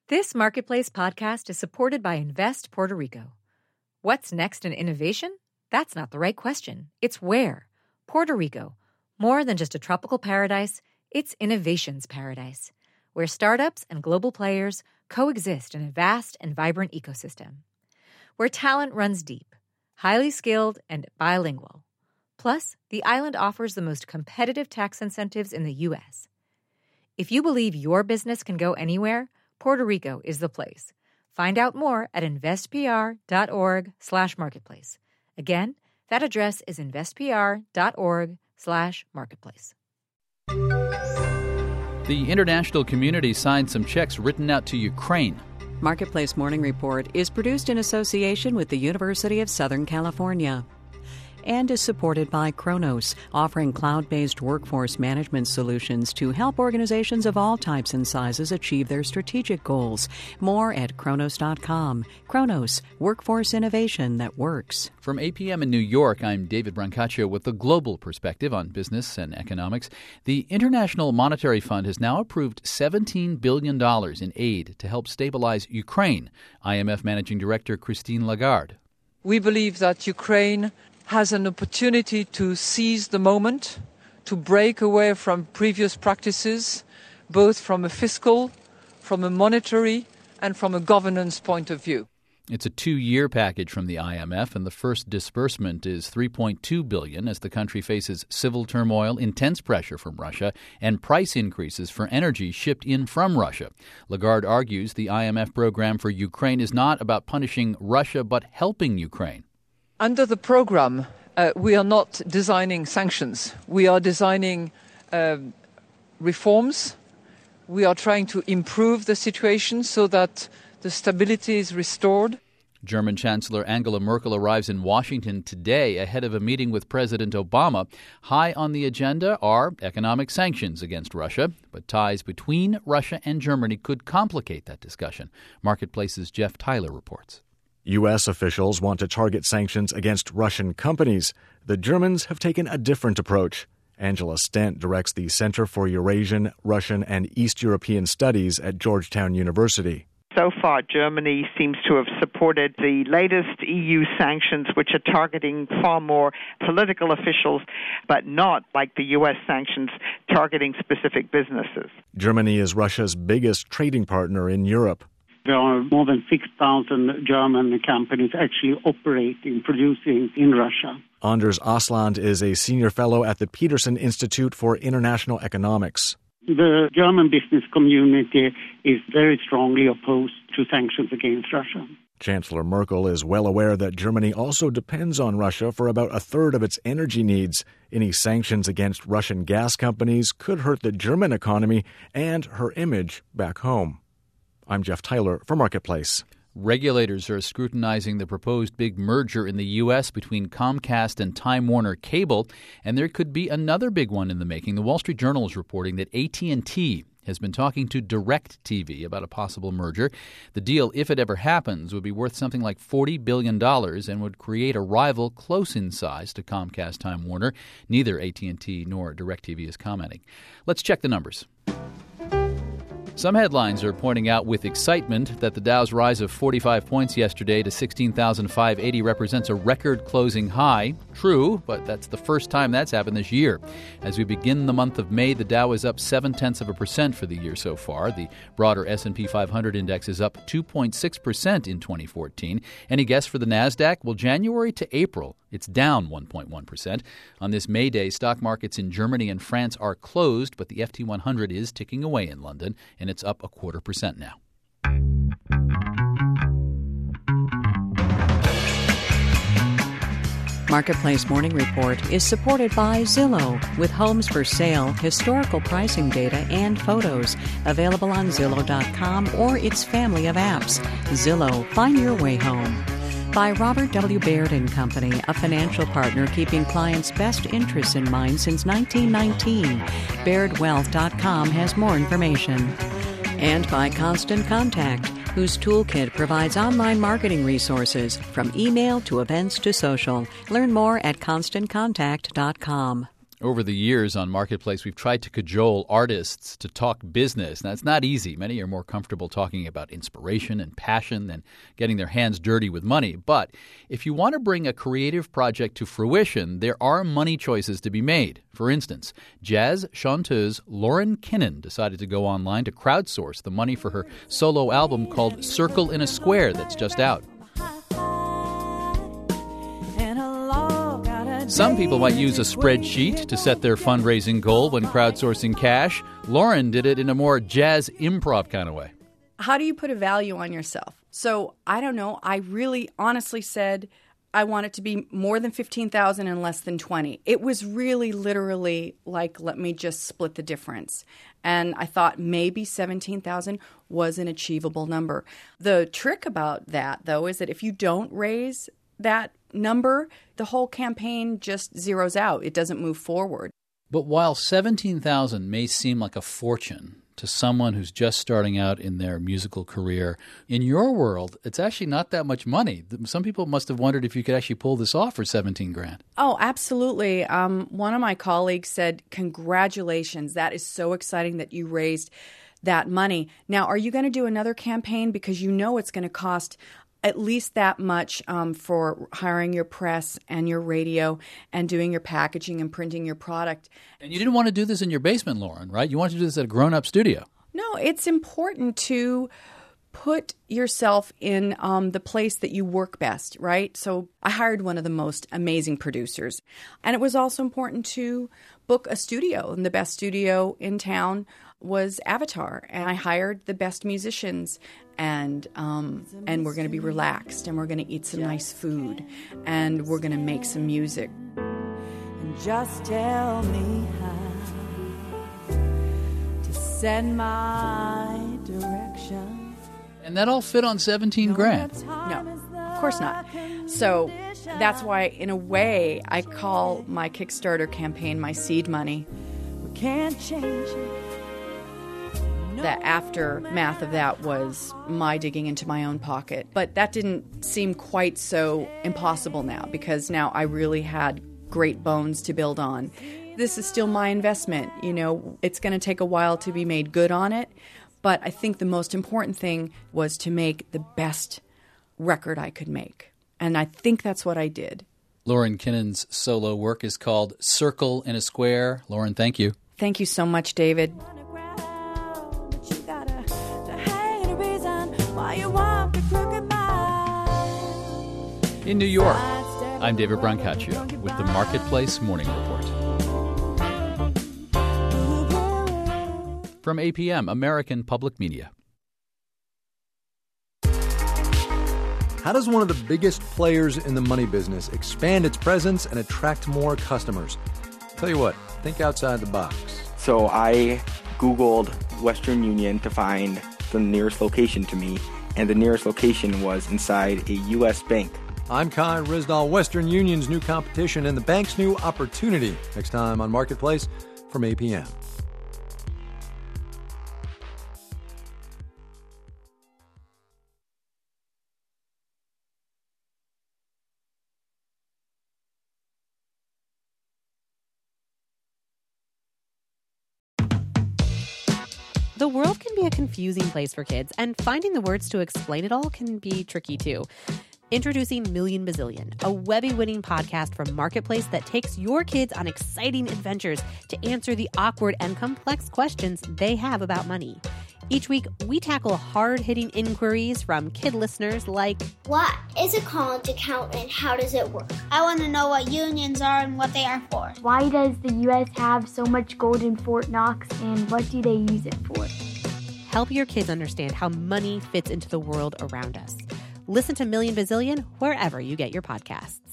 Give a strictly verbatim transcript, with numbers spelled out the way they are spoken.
This Marketplace podcast is supported by Invest Puerto Rico. What's next in innovation? That's not the right question. It's where. Puerto Rico. More than just a tropical paradise, it's innovation's paradise, where startups and global players coexist in a vast and vibrant ecosystem. Where talent runs deep, highly skilled, and bilingual. Plus, the island offers the most competitive tax incentives in the U S. If you believe your business can go anywhere, Puerto Rico is the place. Find out more at investpr.org slash marketplace. Again, that address is investpr.org slash marketplace. The international community signed some checks written out to Ukraine. Marketplace Morning Report is produced in association with the University of Southern California and is supported by Kronos, offering cloud-based workforce management solutions to help organizations of all types and sizes achieve their strategic goals. More at kronos dot com. Kronos, workforce innovation that works. From eight p.m. in New York, I'm David Brancaccio with the global perspective on business and economics. The International Monetary Fund has now approved seventeen billion dollars in aid to help stabilize Ukraine. I M F Managing Director Christine Lagarde. We believe that Ukraine has an opportunity to seize the moment, to break away from previous practices, both from a fiscal, from a monetary, and from a governance point of view. It's a two-year package from the I M F, and the first disbursement is three point two billion dollars as the country faces civil turmoil, intense pressure from Russia, and price increases for energy shipped in from Russia. Lagarde argues the I M F program for Ukraine is not about punishing Russia, but helping Ukraine. Under the program, uh, we are not designing sanctions. We are designing uh, reforms. We are trying to improve the situation so that the stability is restored. German Chancellor Angela Merkel arrives in Washington today ahead of a meeting with President Obama. High on the agenda are economic sanctions against Russia, but ties between Russia and Germany could complicate that discussion. Marketplace's Jeff Tyler reports. U S officials want to target sanctions against Russian companies. The Germans have taken a different approach. Angela Stent directs the Center for Eurasian, Russian, and East European Studies at Georgetown University. So far, Germany seems to have supported the latest E U sanctions, which are targeting far more political officials, but not like the U S sanctions targeting specific businesses. Germany is Russia's biggest trading partner in Europe. There are more than six thousand German companies actually operating, producing in Russia. Anders Asland is a senior fellow at the Peterson Institute for International Economics. The German business community is very strongly opposed to sanctions against Russia. Chancellor Merkel is well aware that Germany also depends on Russia for about a third of its energy needs. Any sanctions against Russian gas companies could hurt the German economy and her image back home. I'm Jeff Tyler for Marketplace. Regulators are scrutinizing the proposed big merger in the U S between Comcast and Time Warner Cable, and there could be another big one in the making. The Wall Street Journal is reporting that A T and T has been talking to DirecTV about a possible merger. The deal, if it ever happens, would be worth something like forty billion dollars and would create a rival close in size to Comcast Time Warner. Neither A T and T nor DirecTV is commenting. Let's check the numbers. Some headlines are pointing out with excitement that the Dow's rise of forty-five points yesterday to sixteen thousand five hundred eighty represents a record closing high. True, but that's the first time that's happened this year. As we begin the month of May, the Dow is up seven-tenths of a percent for the year so far. The broader S and P five hundred index is up two point six percent in twenty fourteen. Any guess for the NASDAQ? Well, January to April, it's down one point one percent. On this May Day, stock markets in Germany and France are closed, but the F T one hundred is ticking away in London, and it's up a quarter percent now. Marketplace Morning Report is supported by Zillow, with homes for sale, historical pricing data, and photos. Available on Zillow dot com or its family of apps. Zillow, find your way home. By Robert W. Baird and Company, a financial partner keeping clients' best interests in mind since nineteen nineteen. Baird Wealth dot com has more information. And by Constant Contact, whose toolkit provides online marketing resources from email to events to social. Learn more at constant contact dot com. Over the years on Marketplace, we've tried to cajole artists to talk business. Now, it's not easy. Many are more comfortable talking about inspiration and passion than getting their hands dirty with money. But if you want to bring a creative project to fruition, there are money choices to be made. For instance, jazz chanteuse Lauren Kinnan decided to go online to crowdsource the money for her solo album called Circle in a Square that's just out. Some people might use a spreadsheet to set their fundraising goal when crowdsourcing cash. Lauren did it in a more jazz improv kind of way. How do you put a value on yourself? So I don't know. I really honestly said I want it to be more than fifteen thousand and less than twenty. It was really literally like, let me just split the difference. And I thought maybe seventeen thousand was an achievable number. The trick about that, though, is that if you don't raise that number, the whole campaign just zeroes out. It doesn't move forward. But while seventeen thousand dollars may seem like a fortune to someone who's just starting out in their musical career, in your world, it's actually not that much money. Some people must have wondered if you could actually pull this off for seventeen grand. Oh, absolutely. Um, one of my colleagues said, congratulations. That is so exciting that you raised that money. Now, are you going to do another campaign? Because you know it's going to cost at least that much um, for hiring your press and your radio and doing your packaging and printing your product. And you didn't want to do this in your basement, Lauren, right? You wanted to do this at a grown-up studio. No, it's important to put yourself in um, the place that you work best, right? So I hired one of the most amazing producers. And it was also important to book a studio. And the best studio in town was Avatar. And I hired the best musicians. And um, and we're going to be relaxed, and we're going to eat some nice food, and we're going to make some music. And just tell me how to send my direction. And that all fit on seventeen grand. No, of course not. So that's why, in a way, I call my Kickstarter campaign my seed money. We can't change it. The aftermath of that was my digging into my own pocket. But that didn't seem quite so impossible now, because now I really had great bones to build on. This is still my investment. You know, it's going to take a while to be made good on it. But I think the most important thing was to make the best record I could make. And I think that's what I did. Lauren Kinnan's solo work is called Circle in a Square. Lauren, thank you. Thank you so much, David. In New York, I'm David Brancaccio with the Marketplace Morning Report. From A P M, American Public Media. How does one of the biggest players in the money business expand its presence and attract more customers? Tell you what, think outside the box. So I Googled Western Union to find the nearest location to me, and the nearest location was inside a U S bank. I'm Kai Rizdal. Western Union's new competition and the bank's new opportunity. Next time on Marketplace from A P M. The world can be a confusing place for kids, and finding the words to explain it all can be tricky too. Introducing Million Bazillion, a Webby-winning podcast from Marketplace that takes your kids on exciting adventures to answer the awkward and complex questions they have about money. Each week, we tackle hard-hitting inquiries from kid listeners like, what is a college account and how does it work? I want to know what unions are and what they are for. Why does the U S have so much gold in Fort Knox, and what do they use it for? Help your kids understand how money fits into the world around us. Listen to Million Bazillion wherever you get your podcasts.